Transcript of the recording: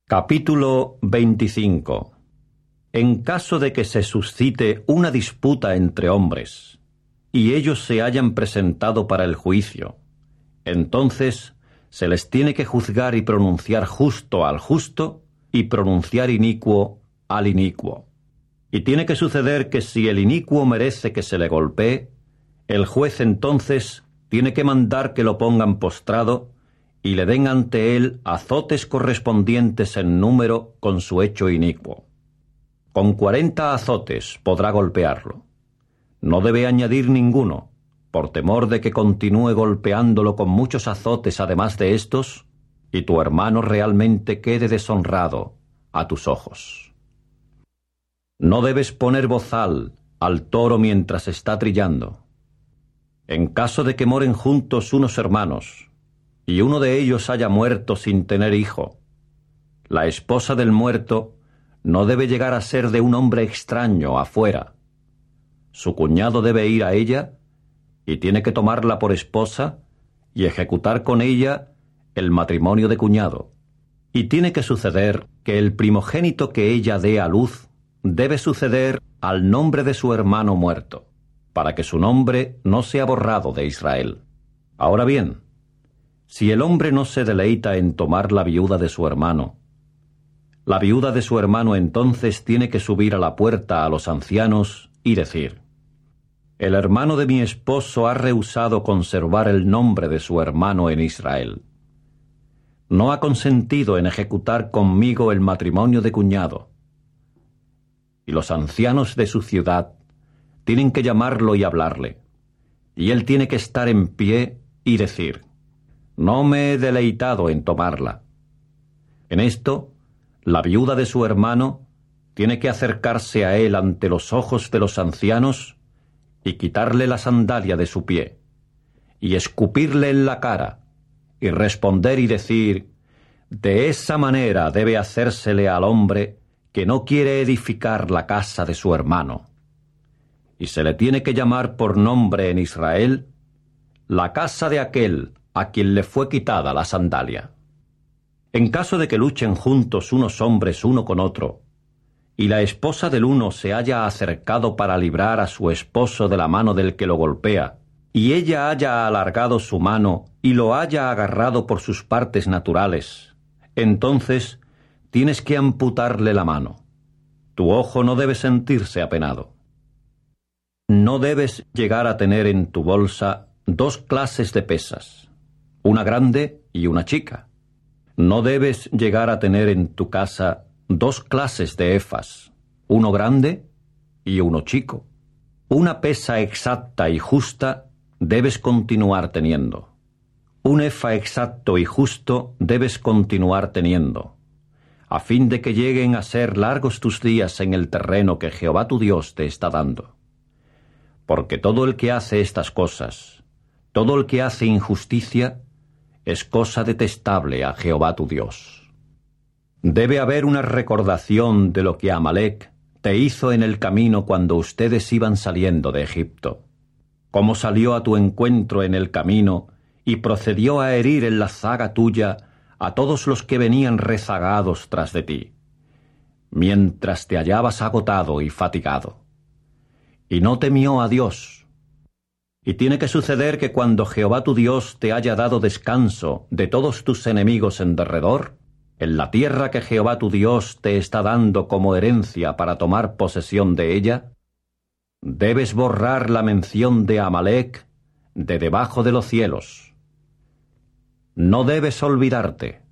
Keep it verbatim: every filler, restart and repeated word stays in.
Capítulo veinticinco. En caso de que se suscite una disputa entre hombres, y ellos se hayan presentado para el juicio, entonces se les tiene que juzgar y pronunciar justo al justo, y pronunciar inicuo al inicuo. Y tiene que suceder que si el inicuo merece que se le golpee, el juez entonces tiene que mandar que lo pongan postrado y le den ante él azotes correspondientes en número con su hecho inicuo. Con cuarenta azotes podrá golpearlo. No debe añadir ninguno, por temor de que continúe golpeándolo con muchos azotes además de estos, y tu hermano realmente quede deshonrado a tus ojos. No debes poner bozal al toro mientras está trillando. En caso de que moren juntos unos hermanos, y uno de ellos haya muerto sin tener hijo, la esposa del muerto no debe llegar a ser de un hombre extraño afuera. Su cuñado debe ir a ella y tiene que tomarla por esposa y ejecutar con ella el matrimonio de cuñado. Y tiene que suceder que el primogénito que ella dé a luz debe suceder al nombre de su hermano muerto, para que su nombre no sea borrado de Israel. Ahora bien, si el hombre no se deleita en tomar la viuda de su hermano, la viuda de su hermano entonces tiene que subir a la puerta a los ancianos y decir: el hermano de mi esposo ha rehusado conservar el nombre de su hermano en Israel. No ha consentido en ejecutar conmigo el matrimonio de cuñado. Y los ancianos de su ciudad tienen que llamarlo y hablarle, y él tiene que estar en pie y decir: no me he deleitado en tomarla. En esto, la viuda de su hermano tiene que acercarse a él ante los ojos de los ancianos y quitarle la sandalia de su pie, y escupirle en la cara, y responder y decir: de esa manera debe hacérsele al hombre que no quiere edificar la casa de su hermano. Y se le tiene que llamar por nombre en Israel la casa de aquel a quien le fue quitada la sandalia. En caso de que luchen juntos unos hombres uno con otro, y la esposa del uno se haya acercado para librar a su esposo de la mano del que lo golpea, y ella haya alargado su mano y lo haya agarrado por sus partes naturales, entonces tienes que amputarle la mano. Tu ojo no debe sentirse apenado. No debes llegar a tener en tu bolsa dos clases de pesas, una grande y una chica. No debes llegar a tener en tu casa dos clases de efas, uno grande y uno chico. Una pesa exacta y justa debes continuar teniendo. Un efa exacto y justo debes continuar teniendo, a fin de que lleguen a ser largos tus días en el terreno que Jehová tu Dios te está dando. Porque todo el que hace estas cosas, todo el que hace injusticia, es cosa detestable a Jehová tu Dios. Debe haber una recordación de lo que Amalec te hizo en el camino cuando ustedes iban saliendo de Egipto, cómo salió a tu encuentro en el camino y procedió a herir en la zaga tuya a todos los que venían rezagados tras de ti, mientras te hallabas agotado y fatigado. Y no temió a Dios. Y tiene que suceder que cuando Jehová tu Dios te haya dado descanso de todos tus enemigos en derredor, en la tierra que Jehová tu Dios te está dando como herencia para tomar posesión de ella, debes borrar la mención de Amalec de debajo de los cielos. No debes olvidarte,